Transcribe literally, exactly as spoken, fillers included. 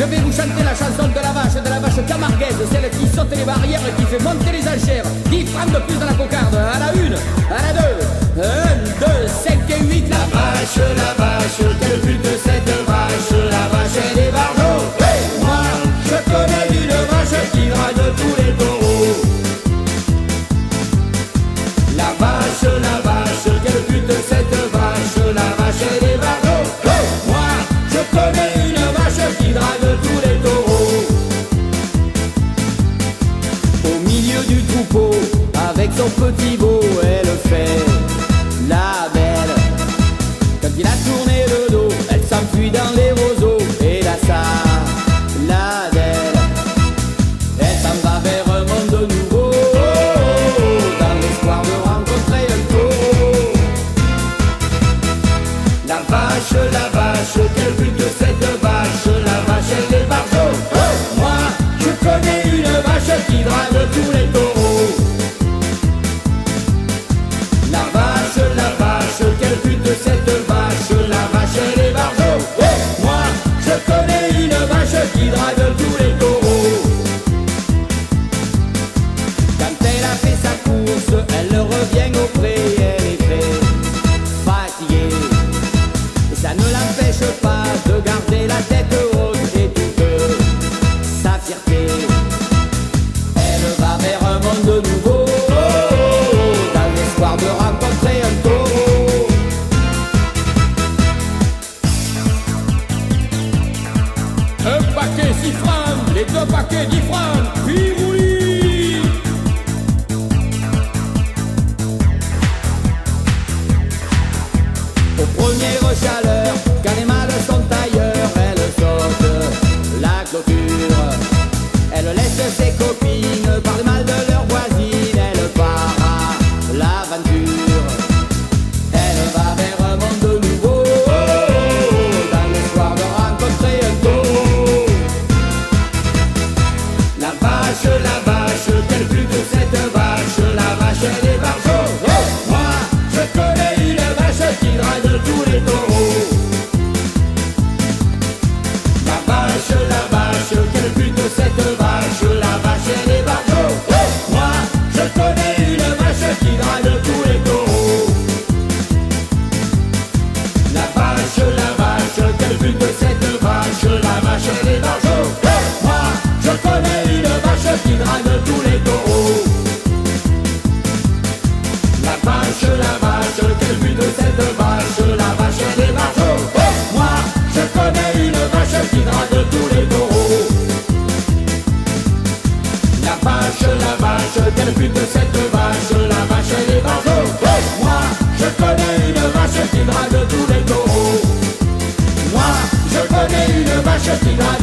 vais vous chanter la chanson de la vache, de la vache camarguaise, celle qui saute les barrières et qui fait monter les enchères. dix francs de plus dans la cocarde, à la une, à la deux, un, deux, cinq et huit. La vache, la vache, quelle pute cette vache, la vache et les barjots. Hey, moi, je connais une vache qui drague tous les taureaux. La vache, la vache, quelle pute cette vache, la vache et les barjots. Hey, moi, je connais une vache qui drague tous les taureaux. Au milieu du troupeau, avec son petit veau, elle fait la belle. Quand il a tourné le dos, elle s'enfuit dans les roseaux. Et là ça, la belle, elle s'en va vers un monde nouveau, dans l'espoir de rencontrer un taureau. La vache, la vache, quelle pute cette vache, la vache et les barjots. Oh, moi, je connais une vache qui drague tous les taureaux. La vache, la vache, quelle pute cette vache, la vache et les barjots. Oh, moi, je connais une vache qui drague tous les taureaux. Quand elle a fait sa course, elle revient au pré, elle est très fatiguée. Et ça ne l'empêche pas de garder la tête haute et toute sa fierté. Elle va vers un monde nouveau, dans l'espoir de rencontrer un taureau. Un paquet six francs, les deux paquets dix francs, puis oui. Aux premières chaleurs, quand les mâles sont ailleurs, elle saute la clôture. Elle laisse ses copines par le mal de leur voisine, elle part à l'aventure. Elle va vers un monde nouveau, dans l'espoir de rencontrer un taureau. La vache, la vache, quelle pute cette vache, la vache et les barjots. Oh, moi, je connais une vache qui drague tous les taureaux. La vache, la vache, quelle pute cette vache, la vache et les barjots. Oh, moi, je connais une vache qui drague tous les taureaux. La vache, la vache, quelle pute cette vache, la vache et les barjots. Oh, moi, je connais une vache qui drague tous les taureaux. La vache, la vache, quelle pute cette vache, la vache et les barjots. Oh, moi, je connais une vache qui drague tous les taureaux. La vache, la vache, quelle pute cette vache, la vache et les barjots. Oh, moi, je connais une vache qui drague tous les taureaux. Moi, je connais une vache qui drague